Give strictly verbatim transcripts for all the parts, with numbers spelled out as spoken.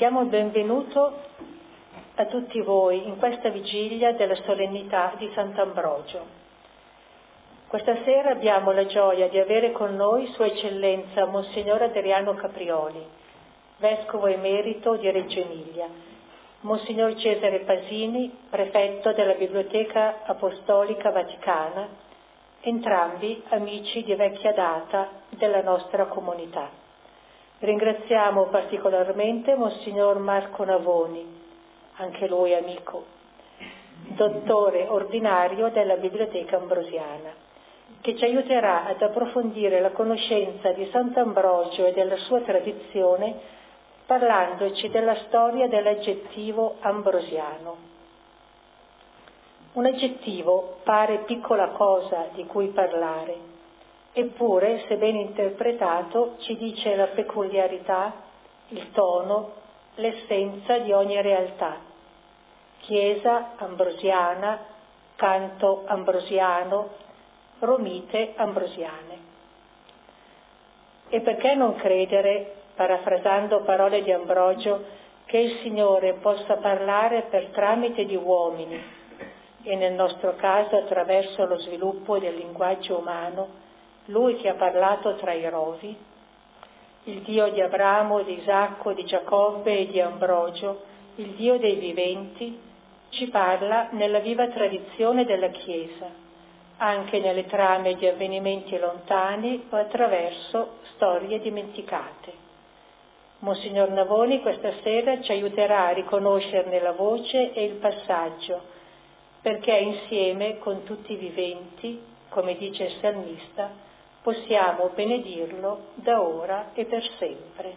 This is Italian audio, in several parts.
Diamo il benvenuto a tutti voi in questa vigilia della solennità di Sant'Ambrogio. Questa sera abbiamo la gioia di avere con noi Sua Eccellenza Monsignor Adriano Caprioli, Vescovo Emerito di Reggio Emilia, Monsignor Cesare Pasini, Prefetto della Biblioteca Apostolica Vaticana, entrambi amici di vecchia data della nostra comunità. Ringraziamo particolarmente Monsignor Marco Navoni, anche lui amico, dottore ordinario della Biblioteca Ambrosiana, che ci aiuterà ad approfondire la conoscenza di Sant'Ambrogio e della sua tradizione, parlandoci della storia dell'aggettivo ambrosiano. Un aggettivo pare piccola cosa di cui parlare, eppure, se ben interpretato, ci dice la peculiarità, il tono, l'essenza di ogni realtà. Chiesa ambrosiana, canto ambrosiano, romite ambrosiane. E perché non credere, parafrasando parole di Ambrogio, che il Signore possa parlare per tramite di uomini e nel nostro caso attraverso lo sviluppo del linguaggio umano, Lui che ha parlato tra i rovi, il Dio di Abramo, di Isacco, di Giacobbe e di Ambrogio, il Dio dei viventi, ci parla nella viva tradizione della Chiesa, anche nelle trame di avvenimenti lontani o attraverso storie dimenticate. Monsignor Navoni questa sera ci aiuterà a riconoscerne la voce e il passaggio, perché insieme con tutti i viventi, come dice il salmista, possiamo benedirlo da ora e per sempre.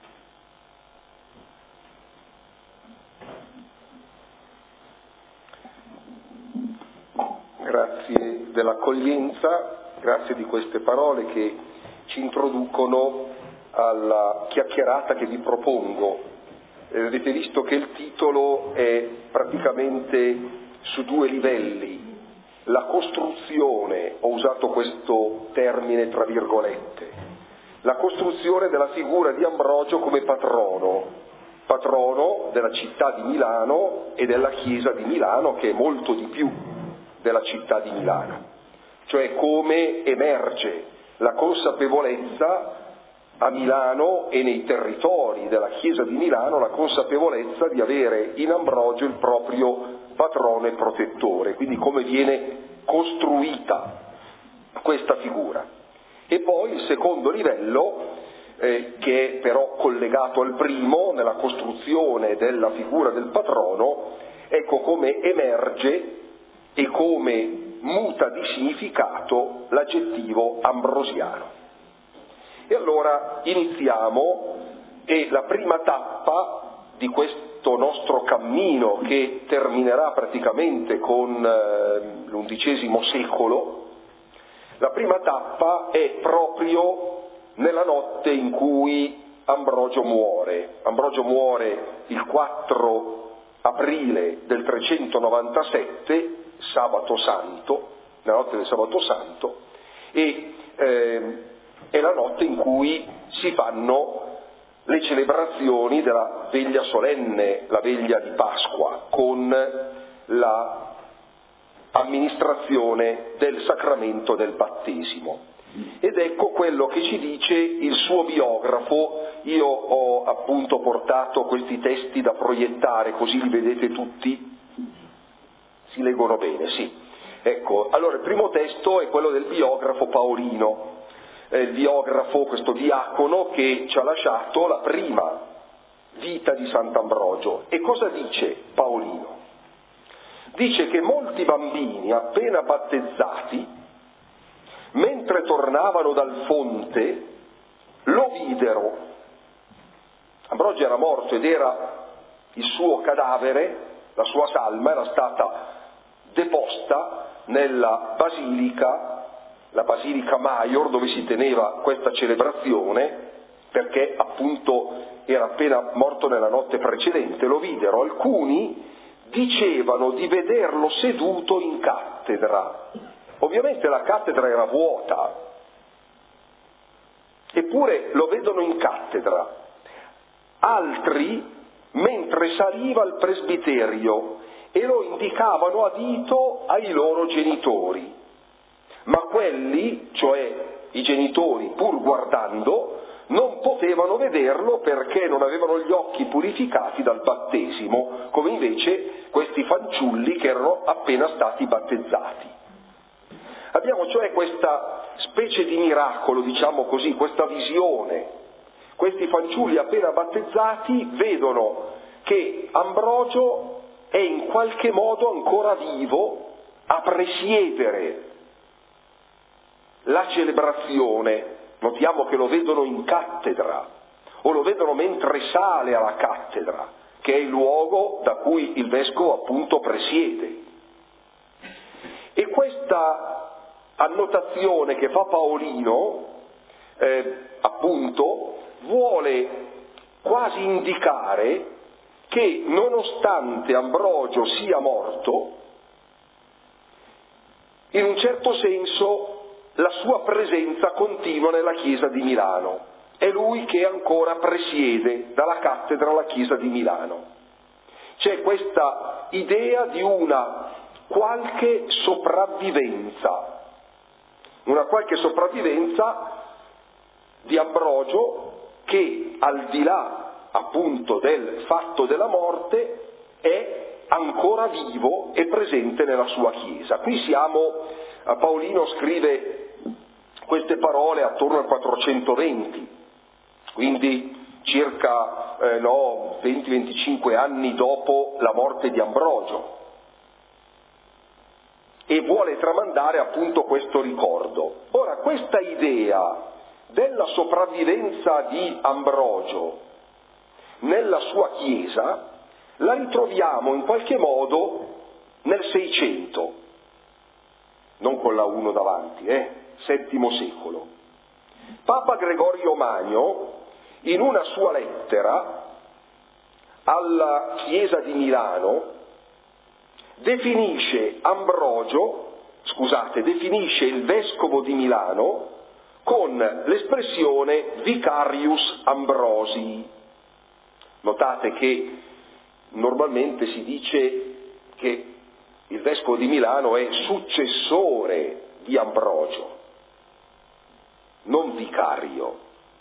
Grazie dell'accoglienza, grazie di queste parole che ci introducono alla chiacchierata che vi propongo. Eh, avete visto che il titolo è praticamente su due livelli. La costruzione, ho usato questo termine tra virgolette, la costruzione della figura di Ambrogio come patrono, patrono della città di Milano e della chiesa di Milano, che è molto di più della città di Milano, cioè come emerge la consapevolezza a Milano e nei territori della chiesa di Milano, la consapevolezza di avere in Ambrogio il proprio patrono e protettore, quindi come viene costruita questa figura. E poi il secondo livello, eh, che è però collegato al primo, nella costruzione della figura del patrono, ecco come emerge e come muta di significato l'aggettivo ambrosiano. E allora iniziamo, e la prima tappa di questo nostro cammino, che terminerà praticamente con eh, l'undicesimo secolo, la prima tappa è proprio nella notte in cui Ambrogio muore. Ambrogio muore il quattro aprile del trecentonovantasette, sabato santo, la notte del sabato santo, e eh, è la notte in cui si fanno le celebrazioni della veglia solenne, la veglia di Pasqua, con la amministrazione del sacramento del battesimo. Ed ecco quello che ci dice il suo biografo. Io ho appunto portato questi testi da proiettare, così li vedete tutti, si leggono bene, sì. Ecco, allora il primo testo è quello del biografo Paolino, il biografo, questo diacono che ci ha lasciato la prima vita di Sant'Ambrogio. E cosa dice Paolino? Dice che molti bambini appena battezzati, mentre tornavano dal fonte, lo videro. Ambrogio era morto ed era il suo cadavere, la sua salma era stata deposta nella basilica, la Basilica Maior, dove si teneva questa celebrazione, perché appunto era appena morto nella notte precedente. Lo videro. Alcuni dicevano di vederlo seduto in cattedra. Ovviamente la cattedra era vuota, eppure lo vedono in cattedra. Altri mentre saliva al presbiterio e lo indicavano a dito ai loro genitori. Ma quelli, cioè i genitori, pur guardando, non potevano vederlo perché non avevano gli occhi purificati dal battesimo, come invece questi fanciulli che erano appena stati battezzati. Abbiamo cioè questa specie di miracolo, diciamo così, questa visione. Questi fanciulli appena battezzati vedono che Ambrogio è in qualche modo ancora vivo a presiedere la celebrazione. Notiamo che lo vedono in cattedra, o lo vedono mentre sale alla cattedra, che è il luogo da cui il vescovo appunto presiede. E questa annotazione che fa Paolino, eh, appunto, vuole quasi indicare che nonostante Ambrogio sia morto, in un certo senso la sua presenza continua nella Chiesa di Milano. È lui che ancora presiede dalla cattedra alla Chiesa di Milano. C'è questa idea di una qualche sopravvivenza, una qualche sopravvivenza di Ambrogio che, al di là appunto del fatto della morte, è ancora vivo e presente nella sua Chiesa. Qui siamo, Paolino scrive queste parole attorno al quattrocentoventi, quindi circa eh, no, venti venticinque anni dopo la morte di Ambrogio, e vuole tramandare appunto questo ricordo. Ora, questa idea della sopravvivenza di Ambrogio nella sua Chiesa la ritroviamo in qualche modo nel Seicento, non con la uno davanti, eh? settimo secolo. Papa Gregorio Magno, in una sua lettera alla Chiesa di Milano, definisce Ambrogio, scusate, definisce il vescovo di Milano con l'espressione vicarius Ambrosi. Notate che normalmente si dice che il vescovo di Milano è successore di Ambrogio, non vicario.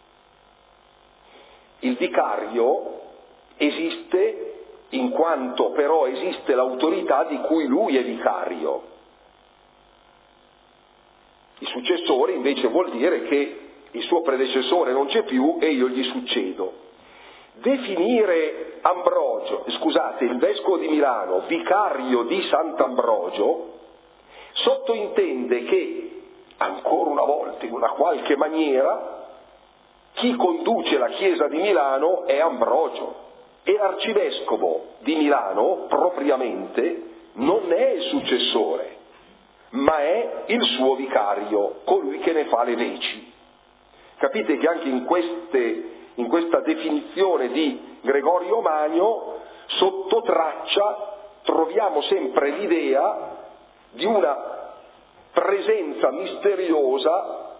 Il vicario esiste in quanto però esiste l'autorità di cui lui è vicario. Il successore invece vuol dire che il suo predecessore non c'è più e io gli succedo. Definire Ambrogio, scusate, il vescovo di Milano vicario di Sant'Ambrogio sottointende che, ancora una volta, in una qualche maniera, chi conduce la Chiesa di Milano è Ambrogio, e l'arcivescovo di Milano, propriamente, non è il successore, ma è il suo vicario, colui che ne fa le veci. Capite che anche in, queste, in questa definizione di Gregorio Magno, sotto traccia, troviamo sempre l'idea di una presenza misteriosa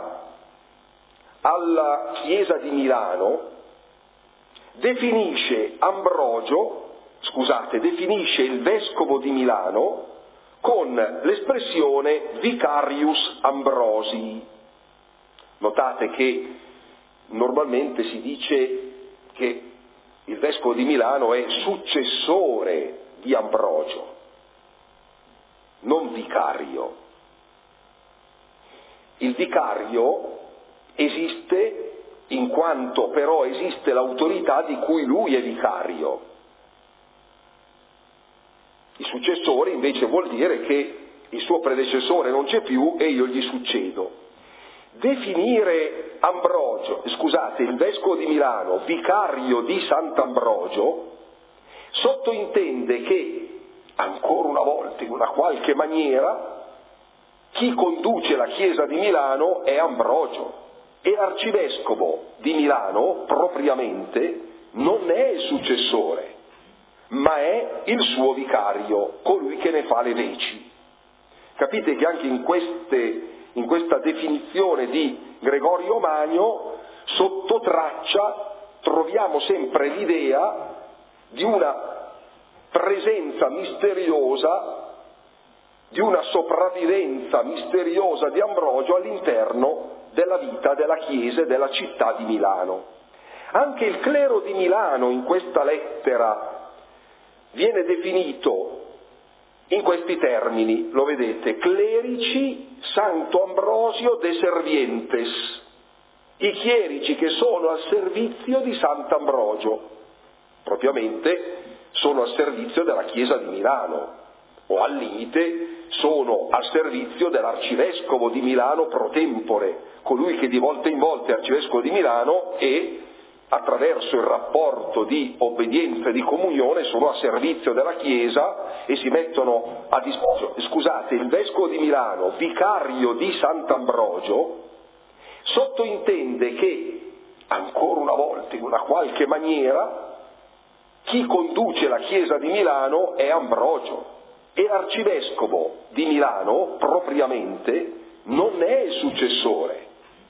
alla Chiesa di Milano. Definisce Ambrogio, scusate, definisce il vescovo di Milano con l'espressione vicarius Ambrosi. Notate che normalmente si dice che il vescovo di Milano è successore di Ambrogio, non vicario. Il vicario esiste in quanto però esiste l'autorità di cui lui è vicario. Il successore invece vuol dire che il suo predecessore non c'è più e io gli succedo. Definire Ambrogio, scusate, il vescovo di Milano vicario di Sant'Ambrogio sottointende che, ancora una volta, in una qualche maniera, chi conduce la Chiesa di Milano è Ambrogio, e l'arcivescovo di Milano, propriamente, non è il successore, ma è il suo vicario, colui che ne fa le veci. Capite che anche in, queste, in questa definizione di Gregorio Magno, sotto traccia, troviamo sempre l'idea di una presenza misteriosa, di una sopravvivenza misteriosa di Ambrogio all'interno della vita della Chiesa e della città di Milano. Anche il clero di Milano in questa lettera viene definito in questi termini, lo vedete, clerici Santo Ambrosio de Servientes, i chierici che sono al servizio di Sant'Ambrogio, propriamente sono al servizio della Chiesa di Milano, o al limite sono al servizio dell'arcivescovo di Milano pro tempore, colui che di volta in volta è arcivescovo di Milano e attraverso il rapporto di obbedienza e di comunione sono a servizio della Chiesa e si mettono a disposizione. Scusate, il vescovo di Milano, vicario di Sant'Ambrogio, sottointende che, ancora una volta, in una qualche maniera, chi conduce la Chiesa di Milano è Ambrogio e l'arcivescovo di Milano, propriamente, non è il successore,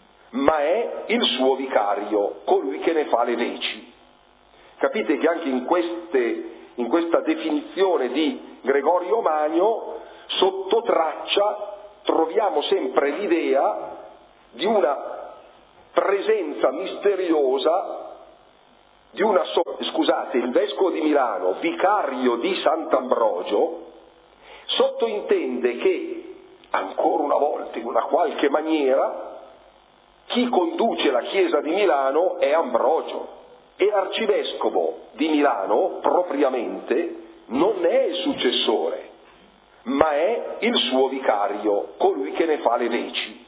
ma è il suo vicario, colui che ne fa le veci. Capite che anche in, queste, in questa definizione di Gregorio Magno, sotto traccia, troviamo sempre l'idea di una presenza misteriosa, di una so- scusate, il vescovo di Milano, vicario di Sant'Ambrogio, sottointende che, ancora una volta, in una qualche maniera, chi conduce la Chiesa di Milano è Ambrogio e l'arcivescovo di Milano, propriamente, non è il successore, ma è il suo vicario, colui che ne fa le veci.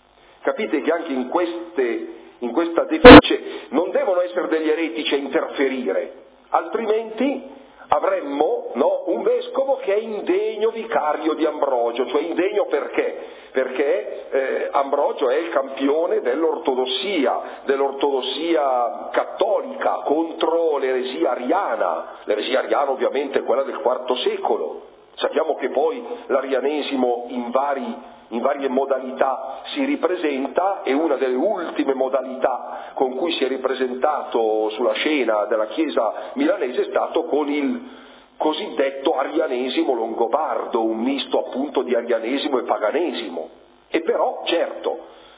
Capite che anche in, queste, in questa definizione non devono essere degli eretici a interferire, altrimenti avremmo no, un vescovo che è indegno vicario di Ambrogio, cioè indegno perché? Perché eh, Ambrogio è il campione dell'ortodossia, dell'ortodossia cattolica contro l'eresia ariana, l'eresia ariana ovviamente è quella del quarto secolo. Sappiamo che poi l'arianesimo in, vari, in varie modalità si ripresenta e una delle ultime modalità con cui si è ripresentato sulla scena della Chiesa milanese è stato con il cosiddetto arianesimo longobardo, un misto appunto di arianesimo e paganesimo. E però, certo,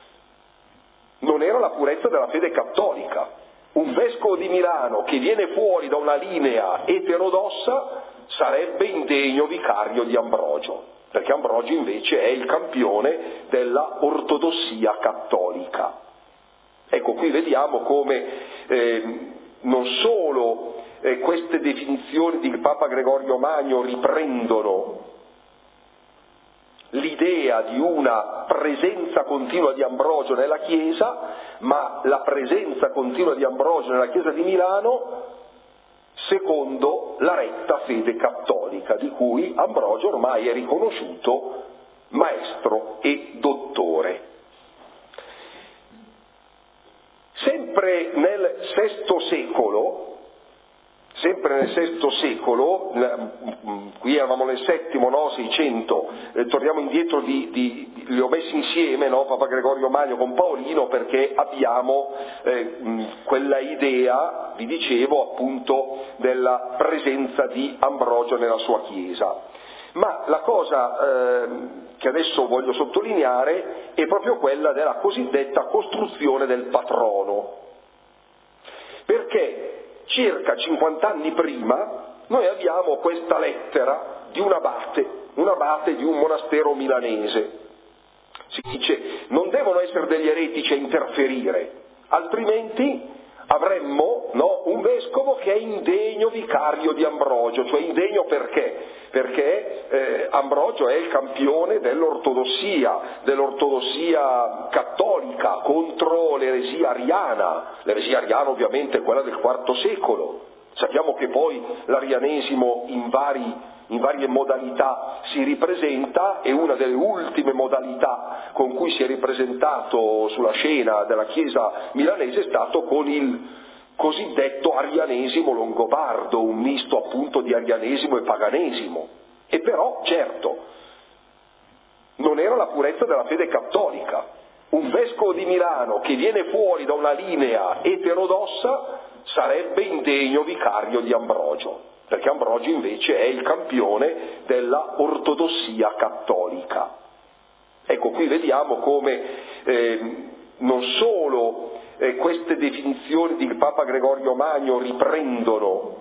non era la purezza della fede cattolica. Un vescovo di Milano che viene fuori da una linea eterodossa sarebbe indegno vicario di Ambrogio, perché Ambrogio invece è il campione della ortodossia cattolica. Ecco, qui vediamo come eh, non solo eh, queste definizioni di Papa Gregorio Magno riprendono l'idea di una presenza continua di Ambrogio nella Chiesa, ma la presenza continua di Ambrogio nella Chiesa di Milano secondo la retta fede cattolica, di cui Ambrogio ormai è riconosciuto maestro e dottore. Sempre nel sesto secolo, sempre nel sesto secolo, qui eravamo nel settimo, no, seicento, eh, torniamo indietro, di, di, di, li ho messi insieme, no, Papa Gregorio Magno con Paolino, perché abbiamo eh, mh, quella idea, vi dicevo, appunto, della presenza di Ambrogio nella sua Chiesa. Ma la cosa eh, che adesso voglio sottolineare è proprio quella della cosiddetta costruzione del patrono, perché circa cinquanta anni prima noi abbiamo questa lettera di un abate, un abate di un monastero milanese. Si dice: non devono essere degli eretici a interferire, altrimenti avremmo no, un vescovo che è indegno vicario di Ambrogio, cioè indegno perché? Perché eh, Ambrogio è il campione dell'ortodossia, dell'ortodossia cattolica contro l'eresia ariana, l'eresia ariana ovviamente è quella del quarto secolo. Sappiamo che poi l'arianesimo in, vari, in varie modalità si ripresenta e una delle ultime modalità con cui si è ripresentato sulla scena della Chiesa milanese è stato con il cosiddetto arianesimo longobardo, un misto appunto di arianesimo e paganesimo. E però, certo, non era la purezza della fede cattolica. Un vescovo di Milano che viene fuori da una linea eterodossa sarebbe indegno vicario di Ambrogio, perché Ambrogio invece è il campione della ortodossia cattolica. Ecco, qui vediamo come eh, non solo eh, queste definizioni di Papa Gregorio Magno riprendono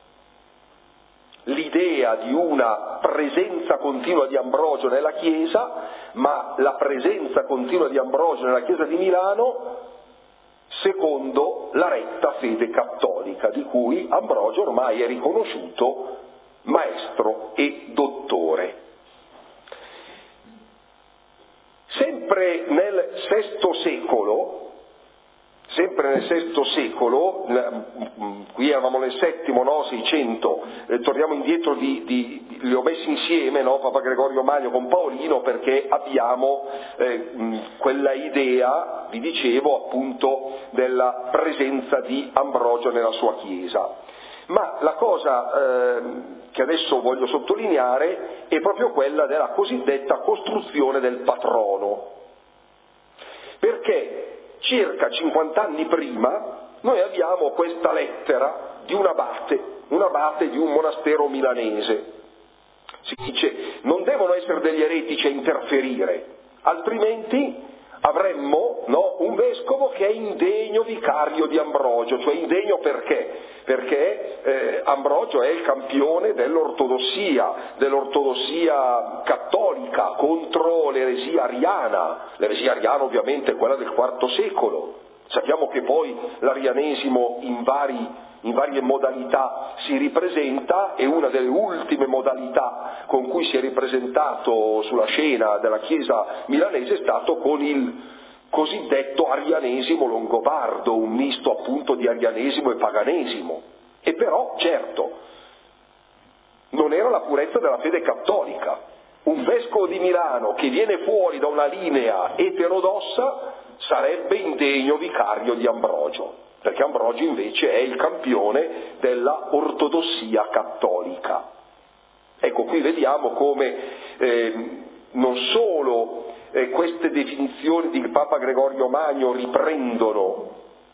l'idea di una presenza continua di Ambrogio nella Chiesa, ma la presenza continua di Ambrogio nella Chiesa di Milano secondo la retta fede cattolica, di cui Ambrogio ormai è riconosciuto maestro e dottore. Sempre nel sesto secolo, sempre nel sesto secolo, qui eravamo nel settimo, no, seicento, eh, torniamo indietro, di, di, di, li ho messi insieme, no, Papa Gregorio Magno con Paolino, perché abbiamo eh, mh, quella idea, vi dicevo appunto, della presenza di Ambrogio nella sua Chiesa. Ma la cosa eh, che adesso voglio sottolineare è proprio quella della cosiddetta costruzione del patrono, perché circa cinquanta anni prima noi abbiamo questa lettera di un abate, un abate di un monastero milanese. Si dice: non devono essere degli eretici a interferire, altrimenti avremmo, no, un vescovo che è indegno vicario di Ambrogio. Cioè indegno perché? Perché eh, Ambrogio è il campione dell'ortodossia, dell'ortodossia cattolica contro l'eresia ariana. L'eresia ariana ovviamente è quella del quarto secolo. Sappiamo che poi l'arianesimo in vari in varie modalità si ripresenta, e una delle ultime modalità con cui si è ripresentato sulla scena della Chiesa milanese è stato con il cosiddetto arianesimo longobardo, un misto appunto di arianesimo e paganesimo. E però, certo, non era la purezza della fede cattolica. Un vescovo di Milano che viene fuori da una linea eterodossa sarebbe indegno vicario di Ambrogio, perché Ambrogio invece è il campione della ortodossia cattolica. Ecco, qui vediamo come eh, non solo eh, queste definizioni di Papa Gregorio Magno riprendono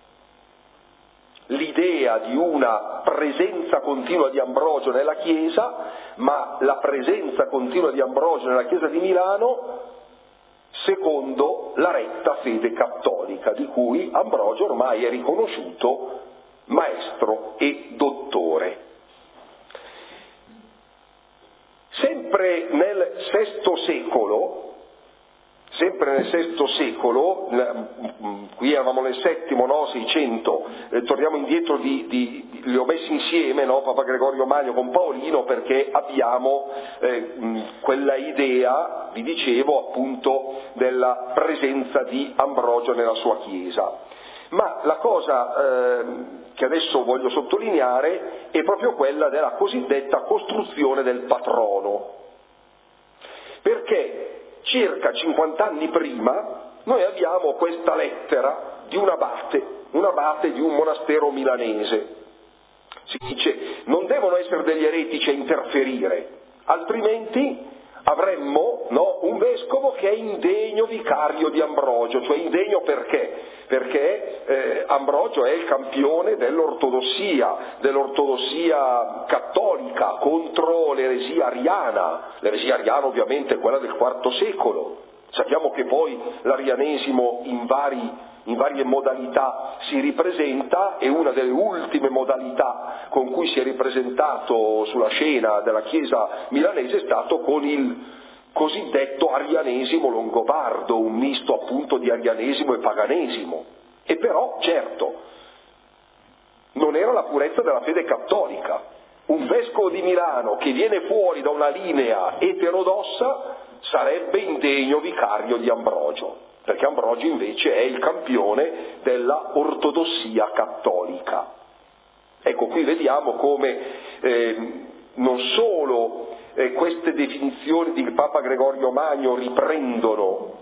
l'idea di una presenza continua di Ambrogio nella Chiesa, ma la presenza continua di Ambrogio nella Chiesa di Milano secondo la retta fede cattolica, di cui Ambrogio ormai è riconosciuto maestro e dottore. Sempre nel sesto secolo, sempre nel sesto secolo, qui eravamo nel settimo, no, seicento, eh, torniamo indietro, di, di, di, li ho messi insieme, no, Papa Gregorio Magno con Paolino, perché abbiamo eh, mh, quella idea, vi dicevo appunto, della presenza di Ambrogio nella sua Chiesa. Ma la cosa eh, che adesso voglio sottolineare è proprio quella della cosiddetta costruzione del patrono, perché circa cinquanta anni prima noi abbiamo questa lettera di un abate, un abate di un monastero milanese. Si dice: non devono essere degli eretici a interferire, altrimenti avremmo, no, un vescovo che è indegno vicario di Ambrogio. Cioè indegno perché? Perché eh, Ambrogio è il campione dell'ortodossia, dell'ortodossia cattolica contro l'eresia ariana. L'eresia ariana ovviamente è quella del quarto secolo. Sappiamo che poi l'arianesimo in vari in varie modalità si ripresenta, e una delle ultime modalità con cui si è ripresentato sulla scena della Chiesa milanese è stato con il cosiddetto arianesimo longobardo, un misto appunto di arianesimo e paganesimo. E però, certo, non era la purezza della fede cattolica. Un vescovo di Milano che viene fuori da una linea eterodossa sarebbe indegno vicario di Ambrogio, perché Ambrogio invece è il campione della ortodossia cattolica. Ecco, qui vediamo come eh, non solo eh, queste definizioni di Papa Gregorio Magno riprendono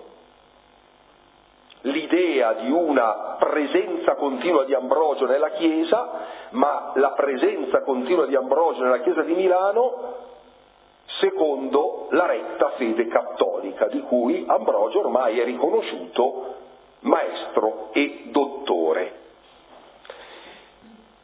l'idea di una presenza continua di Ambrogio nella Chiesa, ma la presenza continua di Ambrogio nella Chiesa di Milano secondo la retta fede cattolica, di cui Ambrogio ormai è riconosciuto maestro e dottore.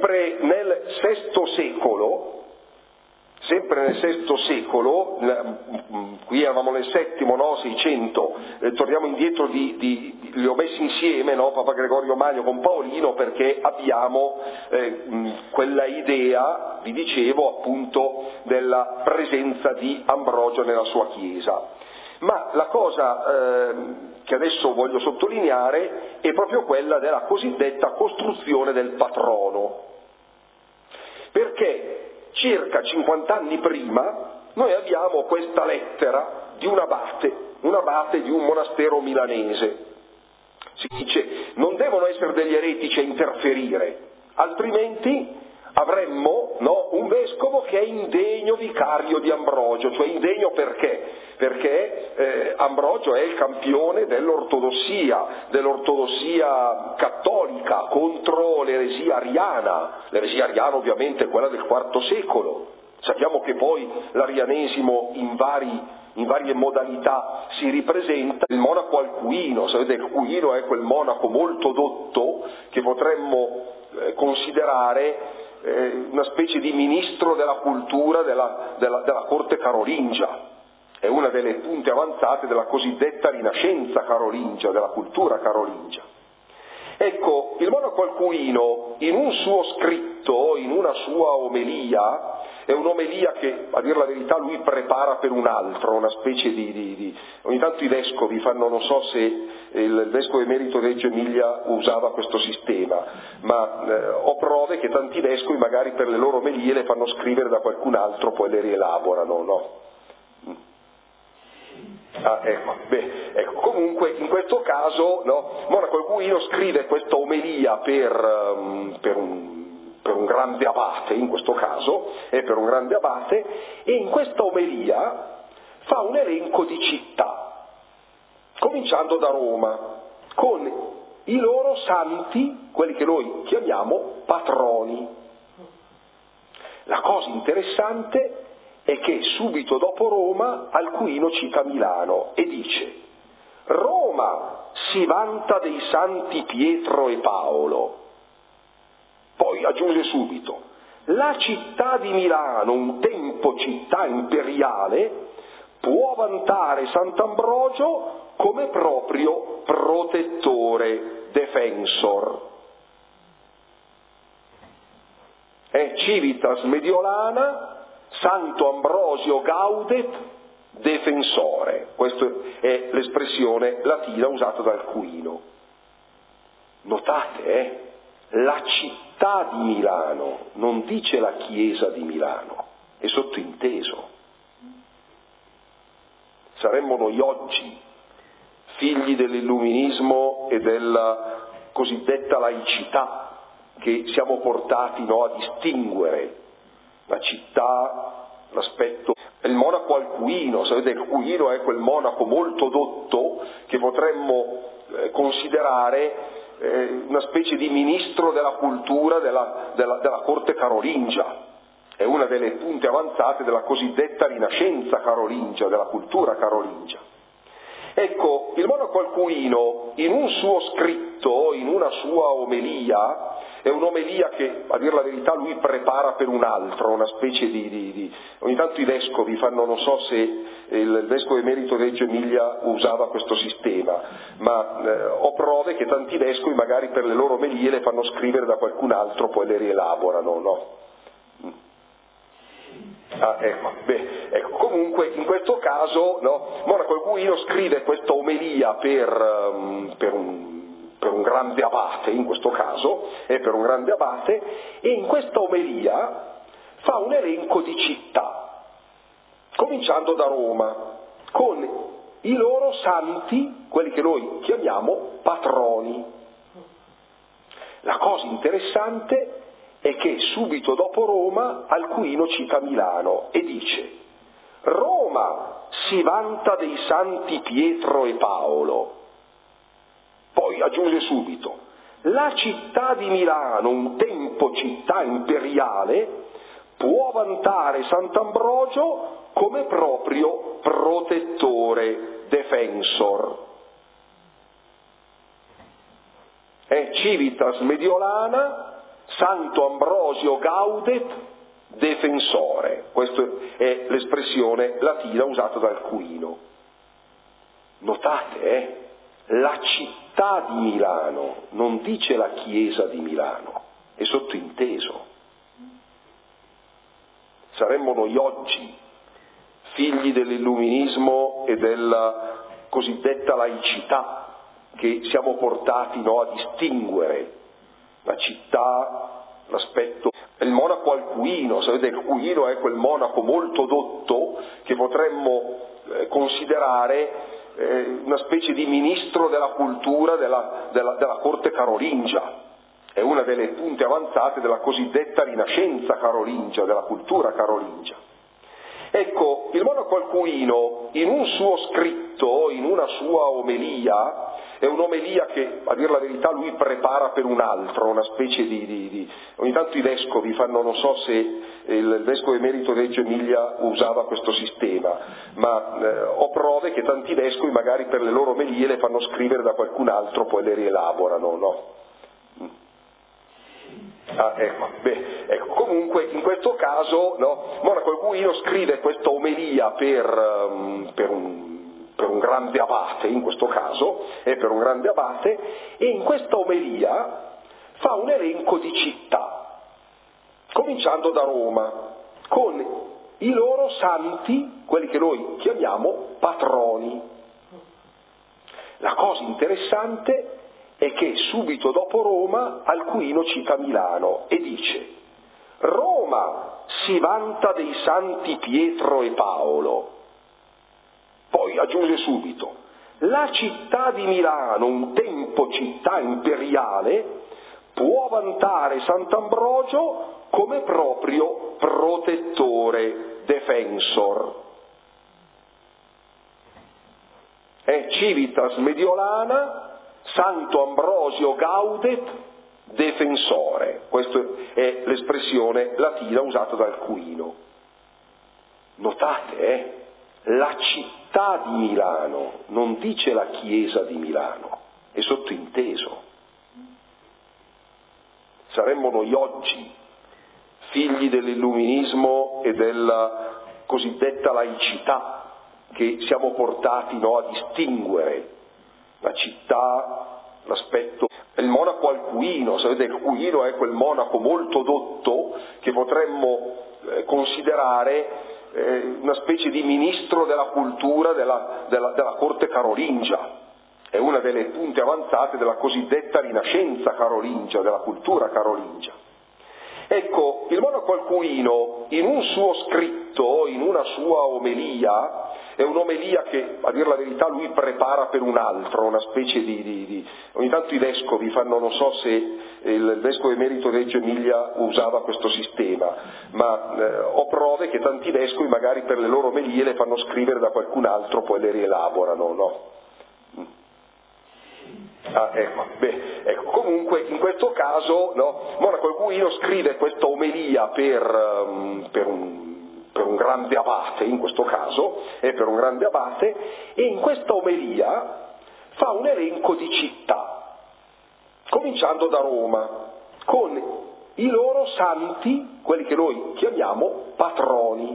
sempre nel sesto secolo, sempre nel sesto secolo, qui eravamo nel settimo, no, seicento, eh, torniamo indietro, di, di, li ho messi insieme, no, Papa Gregorio Magno con Paolino, perché abbiamo eh, quella idea, vi dicevo, appunto, della presenza di Ambrogio nella sua Chiesa. Ma la cosa eh, che adesso voglio sottolineare è proprio quella della cosiddetta costruzione del patrono, perché circa cinquanta anni prima noi abbiamo questa lettera di un abate, un abate di un monastero milanese. Si dice: non devono essere degli eretici a interferire, altrimenti avremmo, no, un vescovo che è indegno vicario di Ambrogio. Cioè indegno perché? Perché eh, Ambrogio è il campione dell'ortodossia, dell'ortodossia cattolica contro l'eresia ariana. L'eresia ariana ovviamente è quella del quarto secolo. Sappiamo che poi l'arianesimo in, vari, in varie modalità si ripresenta. Il monaco alcuino, sapete, il cuino è quel monaco molto dotto che potremmo eh, considerare eh, una specie di ministro della cultura della, della, della corte carolingia. È una delle punte avanzate della cosiddetta rinascenza carolingia, della cultura carolingia. Ecco, il monaco alcuino in un suo scritto, in una sua omelia, è un'omelia che, a dir la verità, lui prepara per un altro, una specie di... di, di... ogni tanto i vescovi fanno, non so se il vescovo emerito Reggio Emilia usava questo sistema, ma eh, ho prove che tanti vescovi magari per le loro omelie le fanno scrivere da qualcun altro, poi le rielaborano, no? Ah, ecco, beh, ecco, comunque in questo caso, no, monaco alcuino scrive questa omelia per, um, per, un, per un grande abate, in questo caso, è per un grande abate, e in questa omelia fa un elenco di città, cominciando da Roma, con i loro santi, quelli che noi chiamiamo patroni. La cosa interessante è che subito dopo Roma Alcuino cita Milano e dice: Roma si vanta dei santi Pietro e Paolo. Poi aggiunge subito: la città di Milano, un tempo città imperiale, può vantare Sant'Ambrogio come proprio protettore, defensor. È Civitas Mediolana, Santo Ambrosio Gaudet defensore. Questa è l'espressione latina usata da Alcuino. Notate, eh? La città di Milano, non dice la chiesa di Milano, è sottinteso. Saremmo noi oggi figli dell'illuminismo e della cosiddetta laicità, che siamo portati, no, a distinguere la città, l'aspetto. Il monaco alcuino, sapete, il cuino è quel monaco molto dotto che potremmo eh, considerare eh, una specie di ministro della cultura della, della, della corte carolingia. È una delle punte avanzate della cosiddetta rinascenza carolingia, della cultura carolingia. Ecco, il monaco alcuino in un suo scritto, in una sua omelia, è un'omelia che, a dir la verità, lui prepara per un altro, una specie di... di, di... ogni tanto i vescovi fanno, non so se il vescovo emerito Reggio Emilia usava questo sistema, ma eh, ho prove che tanti vescovi magari per le loro omelie le fanno scrivere da qualcun altro, poi le rielaborano, no? Ah, ecco, beh, ecco, comunque in questo caso, no, monaco alcuino scrive questa omelia per, um, per, un, per un grande abate, in questo caso, è per un grande abate, e in questa omelia fa un elenco di città, cominciando da Roma, con i loro santi, quelli che noi chiamiamo patroni. La cosa interessante è che subito dopo Roma Alcuino cita Milano e dice: Roma si vanta dei santi Pietro e Paolo. Poi aggiunge subito: la città di Milano, un tempo città imperiale, può vantare Sant'Ambrogio come proprio protettore, defensor. È Civitas Mediolana, Santo Ambrosio gaudet defensore, questa è l'espressione latina usata da Alcuino. Notate, eh? La città di Milano, non dice la chiesa di Milano, è sottointeso. Saremmo noi oggi, figli dell'illuminismo e della cosiddetta laicità, che siamo portati, no, a distinguere la città, l'aspetto. Il monaco alcuino, sapete, il alcuino è quel monaco molto dotto che potremmo eh, considerare eh, una specie di ministro della cultura della, della, della corte carolingia. È una delle punte avanzate della cosiddetta rinascenza carolingia, della cultura carolingia. Ecco, il monaco alcuino in un suo scritto, in una sua omelia, è un'omelia che, a dire la verità, lui prepara per un altro, una specie di... di, di... Ogni tanto i vescovi fanno, non so se il vescovo emerito di Reggio Emilia usava questo sistema, ma eh, ho prove che tanti vescovi magari per le loro omelie le fanno scrivere da qualcun altro, poi le rielaborano, no? Ah, ecco, beh, ecco, comunque in questo caso, no, monaco alcuino scrive questa omelia per, um, per, un, per un grande abate, in questo caso, è per un grande abate, e in questa omelia fa un elenco di città, cominciando da Roma, con i loro santi, quelli che noi chiamiamo patroni. La cosa interessante è che subito dopo Roma Alcuino cita Milano e dice: Roma si vanta dei santi Pietro e Paolo. Poi aggiunge subito: la città di Milano, un tempo città imperiale, può vantare Sant'Ambrogio come proprio protettore, defensor. È Civitas Mediolana, Santo Ambrosio gaudet defensore, questa è l'espressione latina usata da Alcuino. Notate, eh? La città di Milano, non dice la chiesa di Milano, è sottointeso. Saremmo noi oggi, figli dell'illuminismo e della cosiddetta laicità, che siamo portati, no, a distinguere la città, l'aspetto. Il monaco alcuino, sapete, il alcuino è quel monaco molto dotto che potremmo eh, considerare eh, una specie di ministro della cultura della, della, della corte carolingia. È una delle punte avanzate della cosiddetta rinascenza carolingia, della cultura carolingia. Ecco, il monaco alcuino in un suo scritto, in una sua omelia, è un'omelia che, a dire la verità, lui prepara per un altro, una specie di... di, di... Ogni tanto i vescovi fanno, non so se il vescovo emerito di Reggio Emilia usava questo sistema, ma eh, ho prove che tanti vescovi magari per le loro omelie le fanno scrivere da qualcun altro, poi le rielaborano, no? Ah, ecco, beh, ecco, comunque in questo caso, no, monaco alcuino scrive questa omelia per, um, per, un, per un grande abate, in questo caso, è per un grande abate, e in questa omelia fa un elenco di città, cominciando da Roma, con i loro santi, quelli che noi chiamiamo patroni.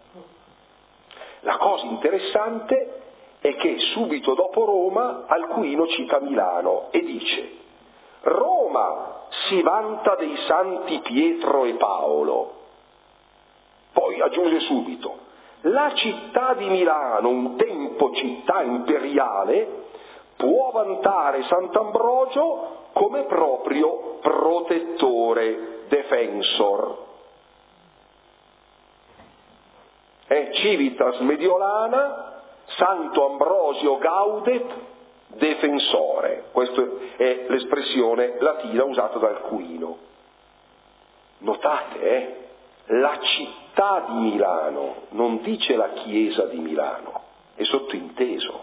La cosa interessante è che subito dopo Roma Alcuino cita Milano e dice: Roma si vanta dei santi Pietro e Paolo. Poi aggiunge subito: la città di Milano, un tempo città imperiale, può vantare Sant'Ambrogio come proprio protettore, defensor. È Civitas Mediolana, Santo Ambrosio gaudet defensore, questa è l'espressione latina usata da Alcuino. Notate, eh? La città di Milano, non dice la chiesa di Milano, è sottointeso.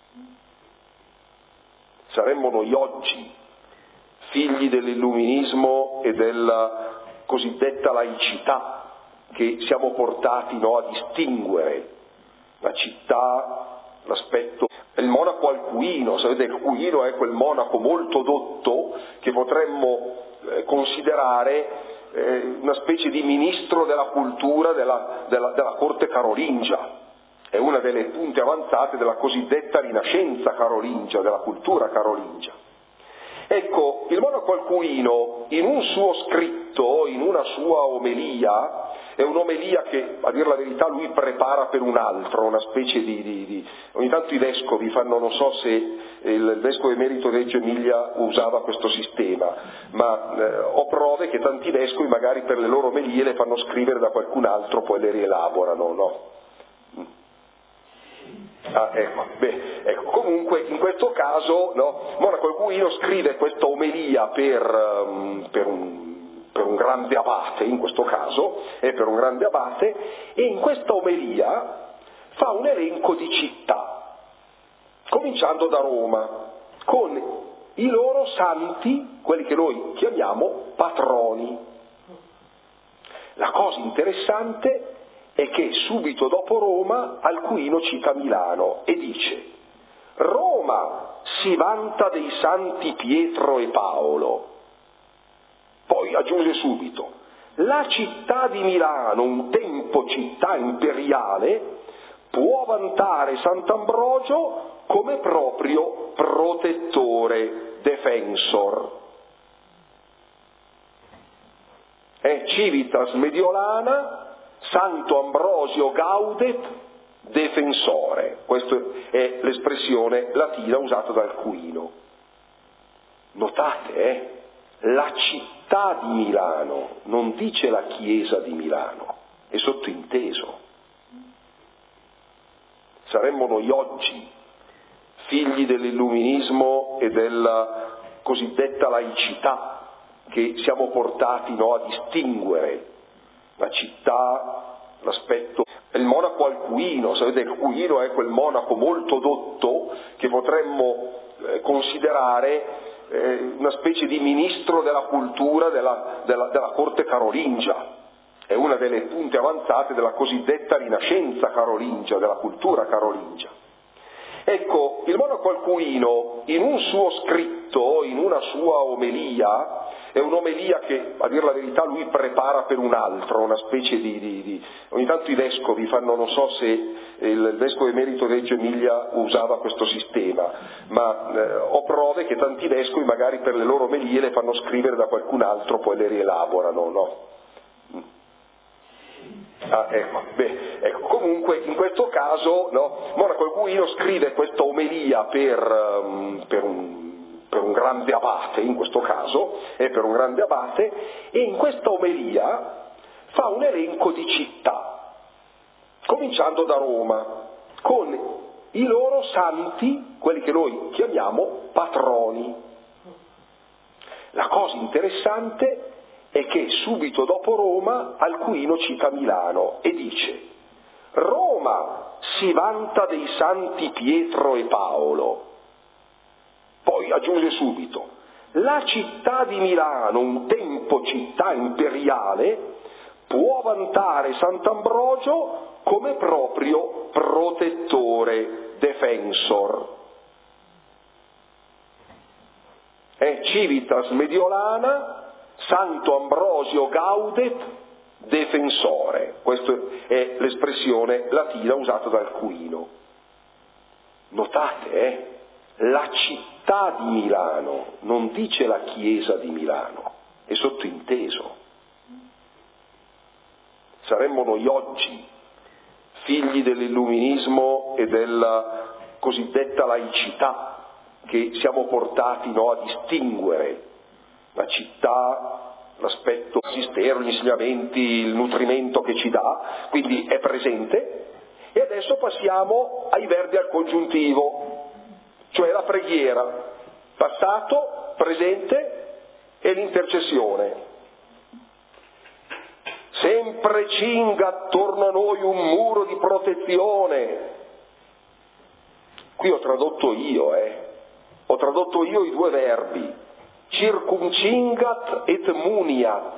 Saremmo noi oggi, figli dell'illuminismo e della cosiddetta laicità, che siamo portati, no, a distinguere la città, l'aspetto. Il monaco alcuino, sapete, il alcuino è quel monaco molto dotto che potremmo eh, considerare eh, una specie di ministro della cultura della, della, della corte carolingia. È una delle punte avanzate della cosiddetta rinascenza carolingia, della cultura carolingia. Ecco, il monaco alcuino in un suo scritto, in una sua omelia, è un'omelia che, a dir la verità, lui prepara per un altro, una specie di... di, di... ogni tanto i vescovi fanno, non so se il, il vescovo emerito di Reggio Emilia usava questo sistema, ma eh, ho prove che tanti vescovi magari per le loro omelie le fanno scrivere da qualcun altro, poi le rielaborano, no? Ah, ecco, beh, ecco, comunque in questo caso, no, monaco alcuino scrive questa omelia per, um, per, un, per un grande abate, in questo caso, è per un grande abate, e in questa omelia fa un elenco di città, cominciando da Roma, con i loro santi, quelli che noi chiamiamo patroni. La cosa interessante è che subito dopo Roma Alcuino cita Milano e dice: Roma si vanta dei santi Pietro e Paolo. Poi aggiunge subito: la città di Milano, un tempo città imperiale, può vantare Sant'Ambrogio come proprio protettore, defensor. È Civitas Mediolana, Santo Ambrosio Gaudet, defensore. Questa è l'espressione latina usata da Alcuino. Notate, eh? La città di Milano, non dice la chiesa di Milano, è sottointeso. Saremmo noi oggi, figli dell'illuminismo e della cosiddetta laicità, che siamo portati, no, a distinguere la città, l'aspetto. Il monaco alcuino, sapete, alcuino è quel monaco molto dotto che potremmo eh, considerare eh, una specie di ministro della cultura della, della, della corte carolingia. È una delle punte avanzate della cosiddetta rinascenza carolingia, della cultura carolingia. Ecco, il monaco alcuino in un suo scritto, in una sua omelia, è un'omelia che, a dir la verità, lui prepara per un altro, una specie di... di, di... ogni tanto i vescovi fanno, non so se il, il vescovo emerito di Reggio Emilia usava questo sistema, ma eh, ho prove che tanti vescovi magari per le loro omelie le fanno scrivere da qualcun altro, poi le rielaborano, no? Ah, ecco, beh, ecco, comunque in questo caso, no, monaco alcuino scrive questa omelia per, um, per, un, per un grande abate, in questo caso, è per un grande abate, e in questa omelia fa un elenco di città, cominciando da Roma, con i loro santi, quelli che noi chiamiamo patroni. La cosa interessante è che subito dopo Roma Alcuino cita Milano e dice: Roma si vanta dei santi Pietro e Paolo. Poi aggiunge subito: la città di Milano, un tempo città imperiale, può vantare Sant'Ambrogio come proprio protettore, defensor. È Civitas Mediolana, Santo Ambrosio Gaudet, defensore. Questa è l'espressione latina usata da Alcuino. Notate, eh? La città di Milano, non dice la chiesa di Milano, è sottointeso. Saremmo noi oggi, figli dell'illuminismo e della cosiddetta laicità, che siamo portati, no, a distinguere la città, l'aspetto, il sistero, gli insegnamenti, il nutrimento che ci dà, quindi è presente. E adesso passiamo ai verbi al congiuntivo, cioè la preghiera, passato, presente e l'intercessione. Sempre cinga attorno a noi un muro di protezione. Qui ho tradotto io, eh. Ho tradotto io i due verbi, circumcingat et muniat.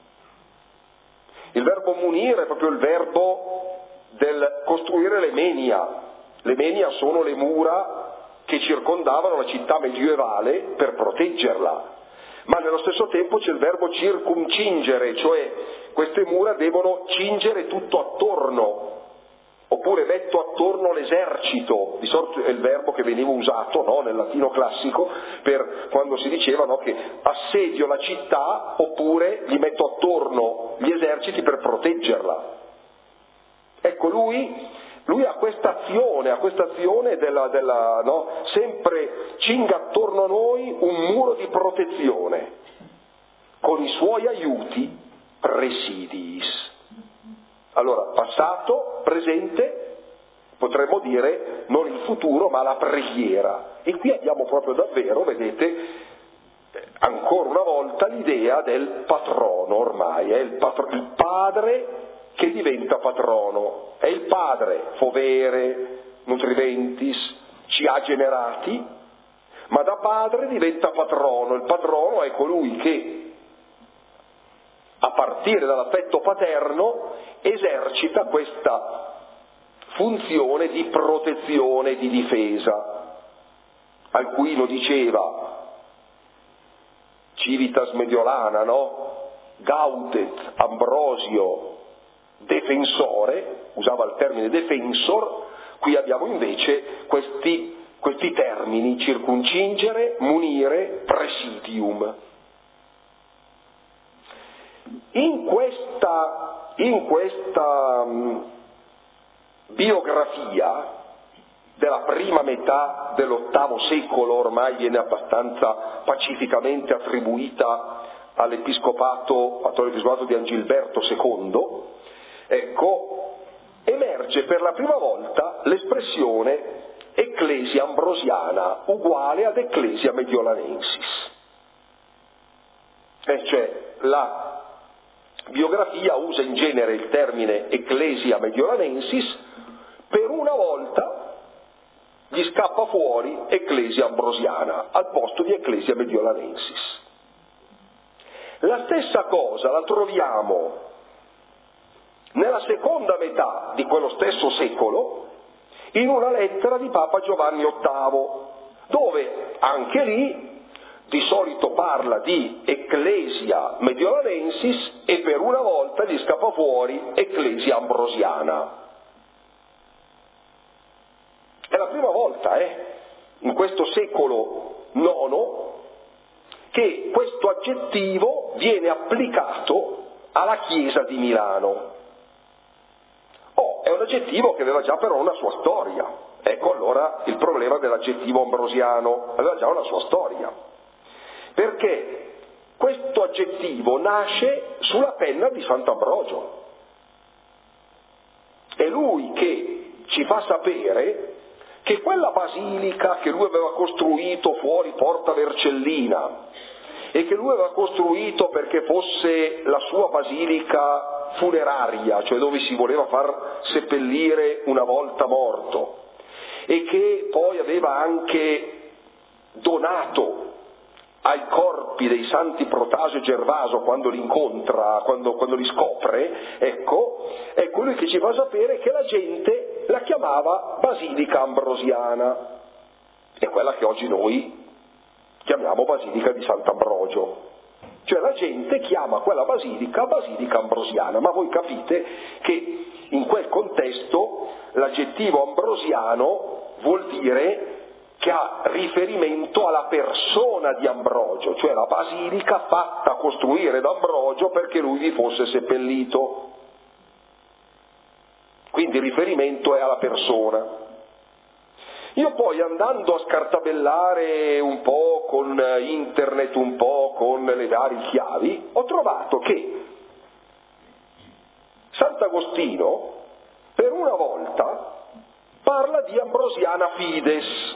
Il verbo munire è proprio il verbo del costruire le menia. Le menia sono le mura che circondavano la città medievale per proteggerla. ma nello stesso tempo c'è il verbo circumcingere, cioè queste mura devono cingere tutto attorno, oppure metto attorno l'esercito, di solito è il verbo che veniva usato, no, nel latino classico per quando si diceva, no, che assedio la città oppure gli metto attorno gli eserciti per proteggerla. Ecco, lui, lui ha questa azione, ha questa azione della, della, no, sempre cinga attorno a noi un muro di protezione, con i suoi aiuti presidiis. Allora, passato, presente, potremmo dire non il futuro ma la preghiera. E qui abbiamo proprio davvero, vedete, ancora una volta l'idea del patrono ormai, è il, patro, il padre che diventa patrono, è il padre, fovere, nutriventis, ci ha generati, ma da padre diventa patrono. Il patrono è colui che, a partire dall'affetto paterno, esercita questa funzione di protezione, di difesa. Alcuino diceva, Civitas Mediolana, no? Gaudet Ambrosio defensore, usava il termine defensor, qui abbiamo invece questi, questi termini, circuncingere, munire, presidium. In questa, in questa um, biografia della prima metà dell'ottavo secolo, ormai viene abbastanza pacificamente attribuita all'episcopato, all'episcopato di Angilberto secondo, ecco, emerge per la prima volta l'espressione Ecclesia Ambrosiana uguale ad Ecclesia Mediolanensis. E cioè la biografia usa in genere il termine Ecclesia Mediolanensis, per una volta gli scappa fuori Ecclesia Ambrosiana al posto di Ecclesia Mediolanensis. La stessa cosa la troviamo nella seconda metà di quello stesso secolo in una lettera di Papa Giovanni ottavo, dove anche lì di solito parla di Ecclesia Mediolanensis e per una volta gli scappa fuori Ecclesia Ambrosiana. È la prima volta, eh, in questo secolo nono, che questo aggettivo viene applicato alla Chiesa di Milano. Oh, è un aggettivo che aveva già però una sua storia. Ecco allora il problema dell'aggettivo ambrosiano, aveva già una sua storia. Perché questo aggettivo nasce sulla penna di Sant'Ambrogio. È lui che ci fa sapere che quella basilica che lui aveva costruito fuori Porta Vercellina e che lui aveva costruito perché fosse la sua basilica funeraria, cioè dove si voleva far seppellire una volta morto, e che poi aveva anche donato ai corpi dei santi Protasio e Gervaso quando li incontra, quando, quando li scopre, ecco, è colui che ci fa sapere che la gente la chiamava Basilica Ambrosiana, è quella che oggi noi chiamiamo Basilica di Sant'Ambrogio. Cioè la gente chiama quella basilica Basilica Ambrosiana, ma voi capite che in quel contesto l'aggettivo ambrosiano vuol dire che ha riferimento alla persona di Ambrogio, cioè la basilica fatta costruire da Ambrogio perché lui vi fosse seppellito. Quindi il riferimento è alla persona. Io poi, andando a scartabellare un po' con internet, un po' con le varie chiavi, ho trovato che Sant'Agostino per una volta parla di Ambrosiana Fides.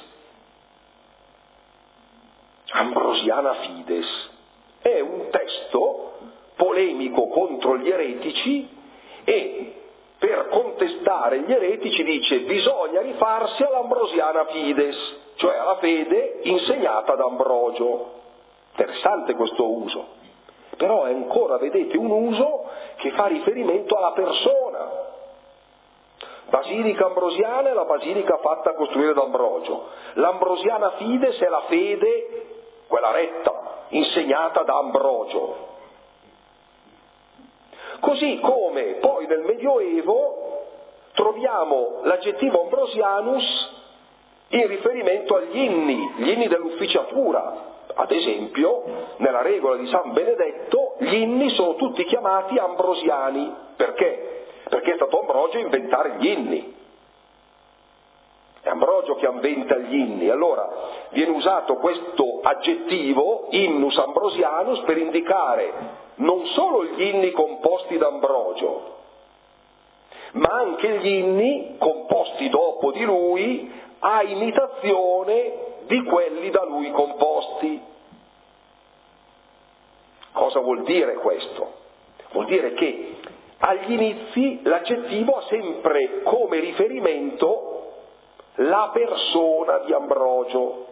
Ambrosiana Fides è un testo polemico contro gli eretici e per contestare gli eretici dice bisogna rifarsi all'Ambrosiana Fides, cioè alla fede insegnata da Ambrogio. Interessante questo uso, però è ancora, vedete, un uso che fa riferimento alla persona. Basilica Ambrosiana è la basilica fatta costruire da Ambrogio. L'Ambrosiana Fides è la fede, quella retta, insegnata da Ambrogio. Così come poi nel Medioevo troviamo l'aggettivo Ambrosianus in riferimento agli inni, gli inni dell'ufficiatura. Ad esempio, nella regola di San Benedetto, gli inni sono tutti chiamati ambrosiani. Perché? Perché è stato Ambrogio a inventare gli inni. È Ambrogio che inventa gli inni. Allora, viene usato questo aggettivo, innus ambrosianus, per indicare non solo gli inni composti da Ambrogio, ma anche gli inni composti dopo di lui a imitazione di quelli da lui composti. Cosa vuol dire questo? Vuol dire che agli inizi l'aggettivo ha sempre come riferimento la persona di Ambrogio.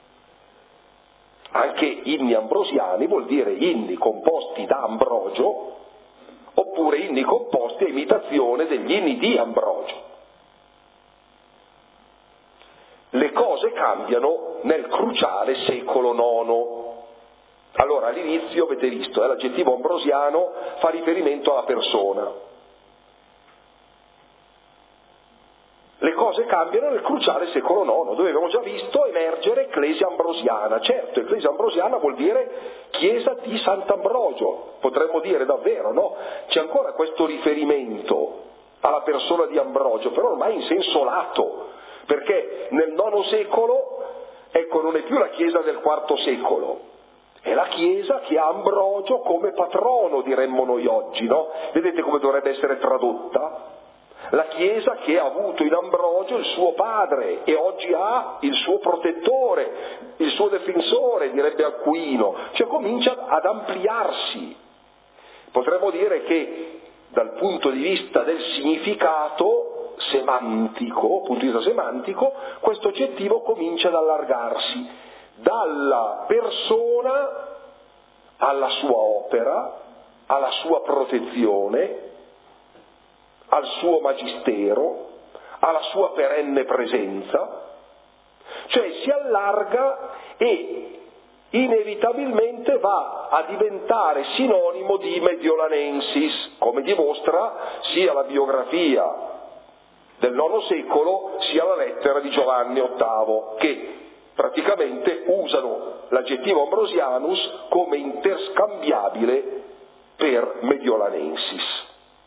Anche inni ambrosiani vuol dire inni composti da Ambrogio, oppure inni composti a imitazione degli inni di Ambrogio. Le cose cambiano nel cruciale secolo nono. Allora, all'inizio avete visto, eh, l'aggettivo ambrosiano fa riferimento alla persona. Le cose cambiano nel cruciale secolo nono, dove abbiamo già visto emergere Ecclesia Ambrosiana. Certo, Ecclesia Ambrosiana vuol dire Chiesa di Sant'Ambrogio, potremmo dire davvero, no? C'è ancora questo riferimento alla persona di Ambrogio, però ormai in senso lato, perché nel nono secolo, ecco, non è più la Chiesa del quarto secolo, è la Chiesa che ha Ambrogio come patrono, diremmo noi oggi, no? Vedete come dovrebbe essere tradotta? La Chiesa che ha avuto in Ambrogio il suo padre e oggi ha il suo protettore, il suo difensore, direbbe Acquino, cioè comincia ad ampliarsi. Potremmo dire che dal punto di vista del significato semantico, punto di vista semantico, questo aggettivo comincia ad allargarsi dalla persona alla sua opera, alla sua protezione, al suo magistero, alla sua perenne presenza, cioè si allarga e inevitabilmente va a diventare sinonimo di Mediolanensis, come dimostra sia la biografia del nono secolo sia la lettera di Giovanni ottavo, che praticamente usano l'aggettivo Ambrosianus come interscambiabile per Mediolanensis.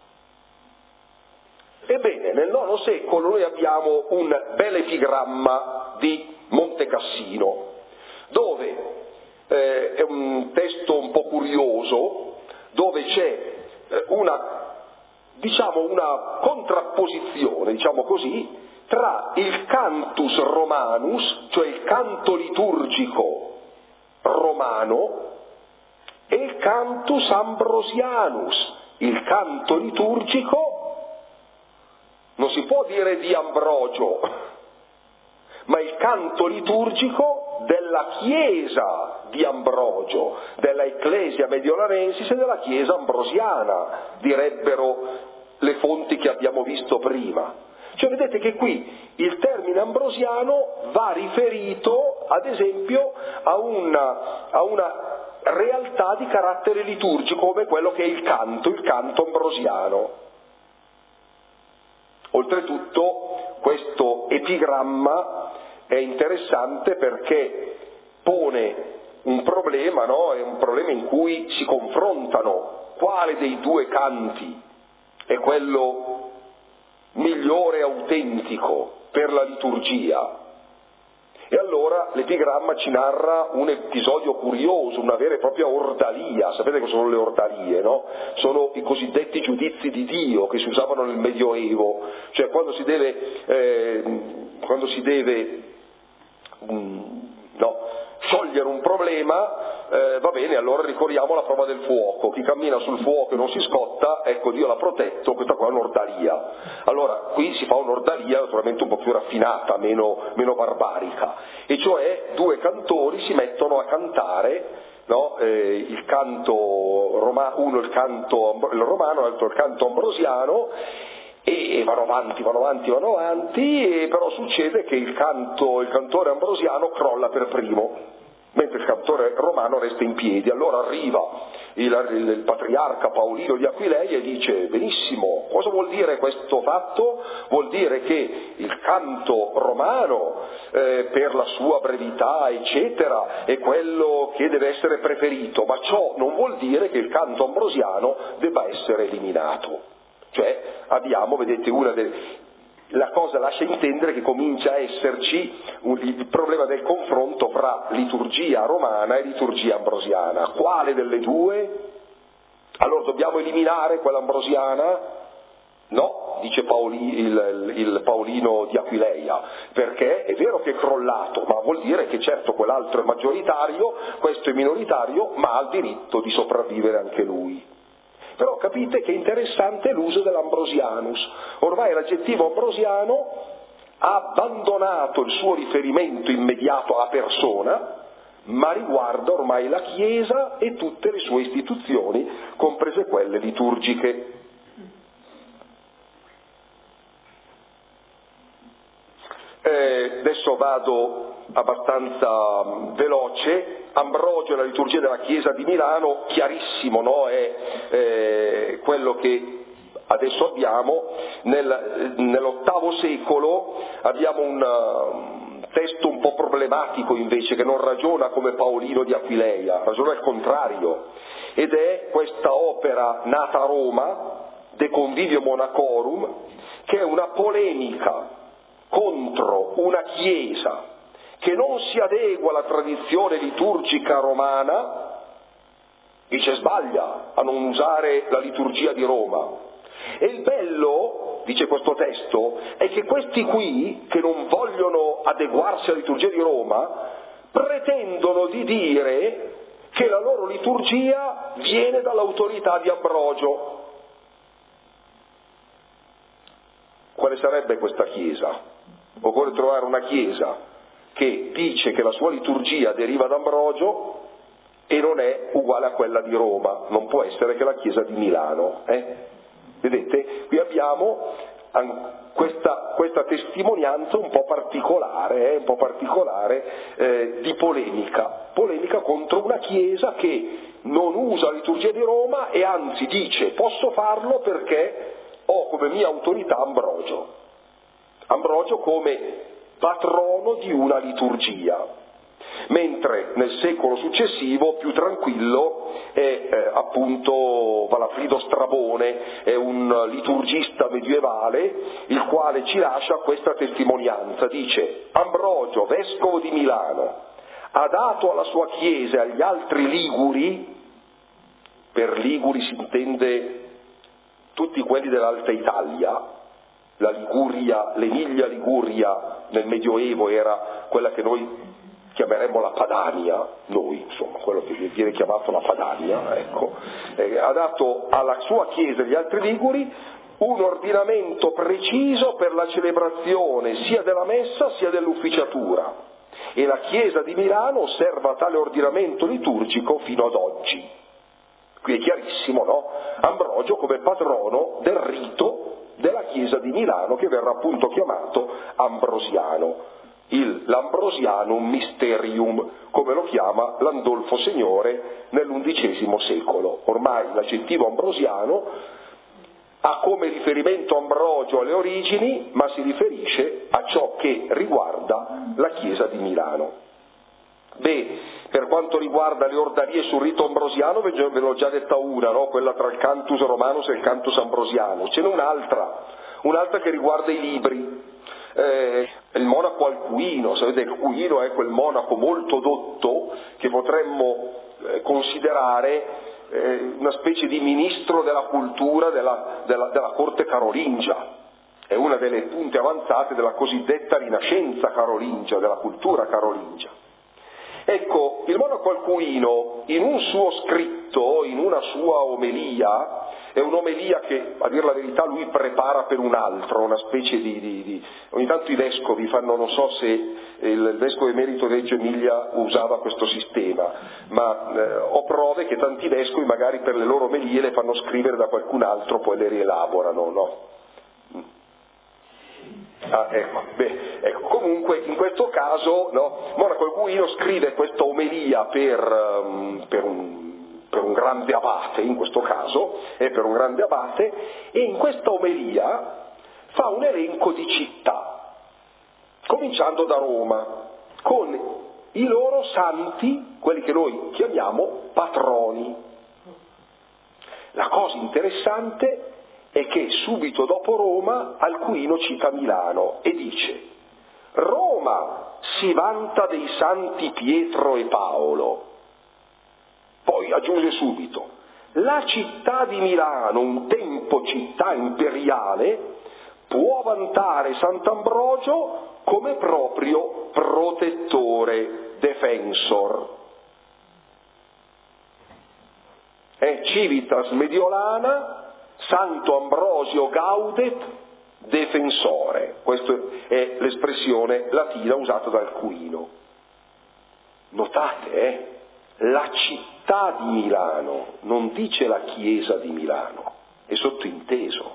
Ebbene, nel nono secolo noi abbiamo un bel epigramma di Montecassino, dove eh, è un testo un po' curioso, dove c'è eh, una, diciamo, una contrapposizione, diciamo così, tra il cantus romanus, cioè il canto liturgico romano, e il cantus ambrosianus, il canto liturgico, non si può dire di Ambrogio, ma il canto liturgico della Chiesa di Ambrogio, della Ecclesia Mediolanensis e della Chiesa ambrosiana, direbbero le fonti che abbiamo visto prima. Cioè vedete che qui il termine ambrosiano va riferito, ad esempio, a una, a una realtà di carattere liturgico come quello che è il canto, il canto ambrosiano. Oltretutto questo epigramma è interessante perché pone un problema, no? È un problema in cui si confrontano quale dei due canti è quello migliore e autentico per la liturgia. E allora l'epigramma ci narra un episodio curioso, una vera e propria ordalia. Sapete cosa sono le ordalie, no? Sono i cosiddetti giudizi di Dio che si usavano nel Medioevo, cioè quando si deve, eh, quando si deve um, no, sciogliere un problema, eh, va bene, allora ricorriamo alla prova del fuoco. Chi cammina sul fuoco e non si scotta, ecco, Dio l'ha protetto, questa qua è un'ordalia. Allora qui si fa un'ordalia naturalmente un po' più raffinata, meno, meno barbarica, e cioè due cantori si mettono a cantare, no? eh, il canto roma, uno il canto il romano, l'altro il canto ambrosiano, e vanno avanti, vanno avanti, vanno avanti, e però succede che il canto, il cantore ambrosiano crolla per primo. mentre il cantore romano resta in piedi. Allora arriva il, il, il patriarca Paolino di Aquileia e dice: benissimo, cosa vuol dire questo fatto? Vuol dire che il canto romano, eh, per la sua brevità eccetera, è quello che deve essere preferito, ma ciò non vuol dire che il canto ambrosiano debba essere eliminato. Cioè abbiamo, vedete, una delle... la cosa lascia intendere che comincia a esserci un, il problema del confronto fra liturgia romana e liturgia ambrosiana. Quale delle due? Allora dobbiamo eliminare quella ambrosiana? No, dice Paoli, il, il Paolino di Aquileia, perché è vero che è crollato, ma vuol dire che certo quell'altro è maggioritario, questo è minoritario, ma ha il diritto di sopravvivere anche lui. Però capite che interessante l'uso dell'ambrosianus. Ormai l'aggettivo ambrosiano ha abbandonato il suo riferimento immediato a persona, ma riguarda ormai la Chiesa e tutte le sue istituzioni, comprese quelle liturgiche. Eh, adesso vado abbastanza veloce. Ambrogio nella liturgia della Chiesa di Milano, chiarissimo, no? È eh, quello che adesso abbiamo. Nel, nell'ottavo secolo abbiamo un uh, testo un po' problematico invece, che non ragiona come Paolino di Aquileia, ragiona al contrario, ed è questa opera nata a Roma, De Convivio Monacorum, che è una polemica contro una Chiesa che non si adegua alla tradizione liturgica romana. Dice: sbaglia a non usare la liturgia di Roma. E il bello, dice questo testo, è che questi qui, che non vogliono adeguarsi alla liturgia di Roma, pretendono di dire che la loro liturgia viene dall'autorità di Ambrogio. Quale sarebbe questa Chiesa? Occorre trovare una Chiesa che dice che la sua liturgia deriva da Ambrogio e non è uguale a quella di Roma. Non può essere che la Chiesa di Milano. Eh? Vedete? Qui abbiamo questa, questa testimonianza un po' particolare, eh? un po' particolare eh, di polemica. Polemica contro una Chiesa che non usa la liturgia di Roma e anzi dice: posso farlo perché ho come mia autorità Ambrogio. Ambrogio come patrono di una liturgia, mentre nel secolo successivo, più tranquillo, è eh, appunto Valafrido Strabone, è un liturgista medievale, il quale ci lascia questa testimonianza. Dice: Ambrogio, vescovo di Milano, ha dato alla sua Chiesa e agli altri liguri, per liguri si intende tutti quelli dell'Alta Italia, la Liguria, l'Emilia Liguria nel Medioevo era quella che noi chiameremmo la Padania, noi insomma, quello che viene chiamato la Padania, ecco, eh, ha dato alla sua Chiesa e agli altri liguri un ordinamento preciso per la celebrazione sia della messa sia dell'ufficiatura, e la Chiesa di Milano osserva tale ordinamento liturgico fino ad oggi. Qui è chiarissimo, no? Ambrogio come patrono del rito della Chiesa di Milano, che verrà appunto chiamato ambrosiano, il l'Ambrosianum Mysterium, come lo chiama Landolfo Signore nell'undicesimo secolo. Ormai l'aggettivo ambrosiano ha come riferimento Ambrogio alle origini, ma si riferisce a ciò che riguarda la Chiesa di Milano. Beh, per quanto riguarda le ordalie sul rito ambrosiano, ve ne ho già detta una, no? Quella tra il Cantus Romanus e il Cantus Ambrosianus. Ce n'è un'altra, un'altra che riguarda i libri. Eh, il monaco alcuino, sapete, il cuino è quel monaco molto dotto che potremmo eh, considerare eh, una specie di ministro della cultura della, della, della corte carolingia. È una delle punte avanzate della cosiddetta rinascenza carolingia, della cultura carolingia. Ecco, il monaco alcuino in un suo scritto, in una sua omelia, è un'omelia che, a dir la verità, lui prepara per un altro, una specie di... di, di... ogni tanto i vescovi fanno, non so se il, il vescovo emerito di Reggio Emilia usava questo sistema, ma eh, ho prove che tanti vescovi magari per le loro omelie le fanno scrivere da qualcun altro, poi le rielaborano, no? Ah, ecco, beh, ecco, comunque in questo caso, no, Monaco Alcuino scrive questa omelia per, um, per, un, per un grande abate, in questo caso, è per un grande abate, e in questa omelia fa un elenco di città, cominciando da Roma, con i loro santi, quelli che noi chiamiamo patroni. La cosa interessante è che subito dopo Roma Alcuino cita Milano e dice: Roma si vanta dei santi Pietro e Paolo. Poi aggiunge subito: la città di Milano, un tempo città imperiale, può vantare Sant'Ambrogio come proprio protettore, defensor. È Civitas Mediolana, Santo Ambrosio Gaudet, defensore. Questa è l'espressione latina usata da Alcuino. Notate, eh? La città di Milano, non dice la chiesa di Milano, è sottointeso.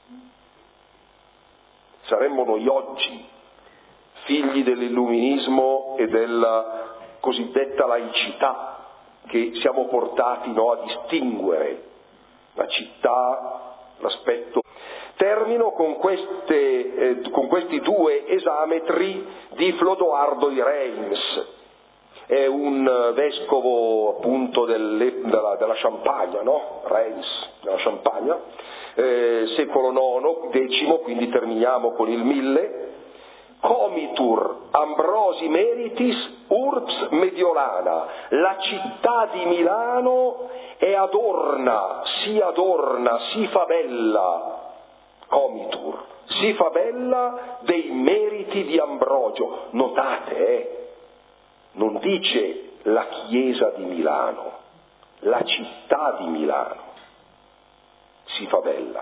Saremmo noi oggi, figli dell'illuminismo e della cosiddetta laicità, che siamo portati, no, a distinguere la città, l'aspetto. Termino con, queste, eh, con questi due esametri di Flodoardo di Reims. È un vescovo appunto del, della, della Champagne, no? Reims, della Champagne, eh, secolo nono, decimo, quindi terminiamo con il mille. Comitur Ambrosi Meritis Urbs Mediolana, la città di Milano è adorna, si adorna, si fa bella, comitur, si fa bella dei meriti di Ambrogio. Notate, eh, non dice la chiesa di Milano, la città di Milano si fa bella.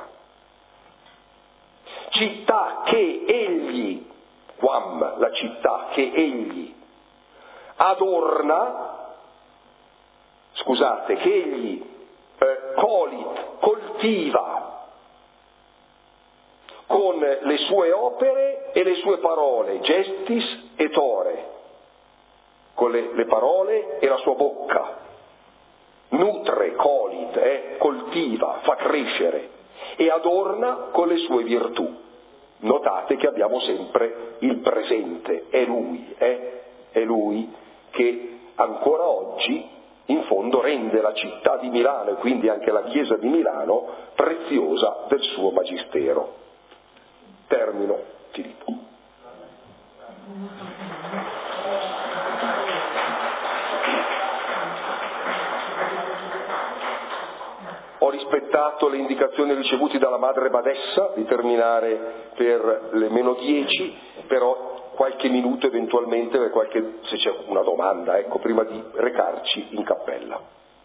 Città che egli, quam, la città che egli adorna, scusate, che egli eh, colit, coltiva con le sue opere e le sue parole, gestis et ore, con le, le parole e la sua bocca, nutre, colit, eh, coltiva, fa crescere e adorna con le sue virtù. Notate che abbiamo sempre il presente, è lui, eh, è lui che ancora oggi in fondo rende la città di Milano e quindi anche la chiesa di Milano preziosa del suo magistero. Termino, Filippo. Ho rispettato le indicazioni ricevute dalla madre badessa di terminare per le meno dieci, però qualche minuto eventualmente per qualche, se c'è una domanda, ecco, prima di recarci in cappella.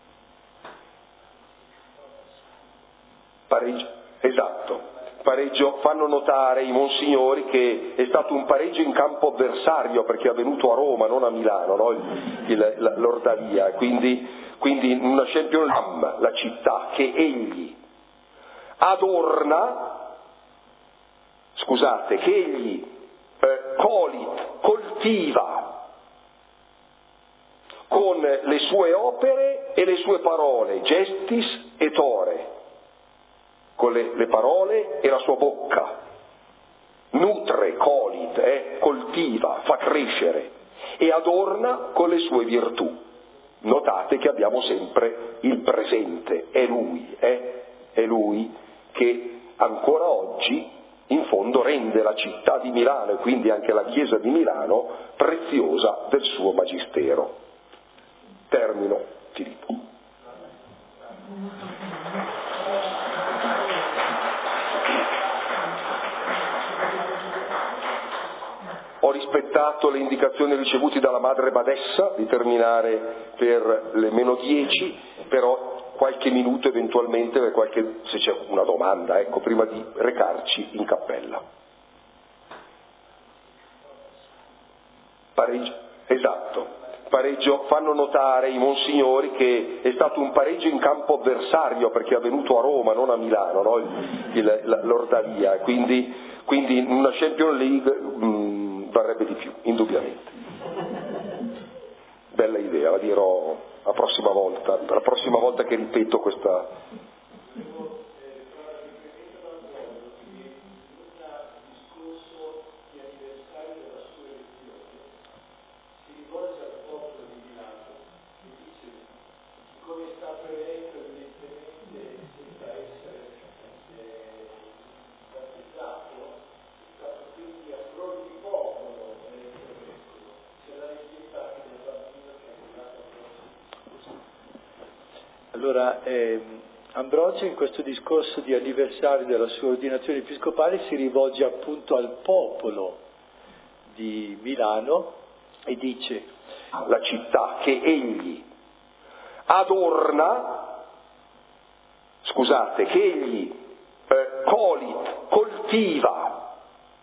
Pareggio, esatto, pareggio, fanno notare i monsignori che è stato un pareggio in campo avversario perché è avvenuto a Roma, non a Milano, no? il, il, l'Ordalia, quindi, quindi in una Champions League, la città che egli adorna, scusate, che egli eh, colit, coltiva con le sue opere e le sue parole, gestis et ore, con le, le parole e la sua bocca, nutre, colit, eh, coltiva, fa crescere e adorna con le sue virtù. Notate che abbiamo sempre il presente, è lui, eh, è lui che ancora oggi in fondo rende la città di Milano e quindi anche la chiesa di Milano preziosa del suo magistero. Termino, Filippo. Ho rispettato le indicazioni ricevute dalla madre badessa di terminare per le meno dieci, però qualche minuto eventualmente per qualche, se c'è una domanda, ecco, prima di recarci in cappella. Pareggio, esatto, pareggio, fanno notare i monsignori che è stato un pareggio in campo avversario perché è avvenuto a Roma, non a Milano, no? il, il, l'Ordalia, quindi, quindi una Champions League mh, varrebbe di più, indubbiamente. Bella idea, la dirò la prossima volta, la prossima volta che ripeto questa... Allora, eh, Ambrogio in questo discorso di anniversario della sua ordinazione episcopale si rivolge appunto al popolo di Milano e dice: la città che egli adorna, scusate, che egli eh, colit, coltiva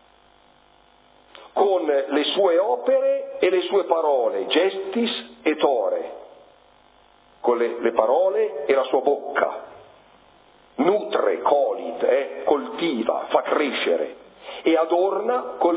con le sue opere e le sue parole, gestis et ore, con le, le parole e la sua bocca, nutre, colit, eh, coltiva, fa crescere e adorna con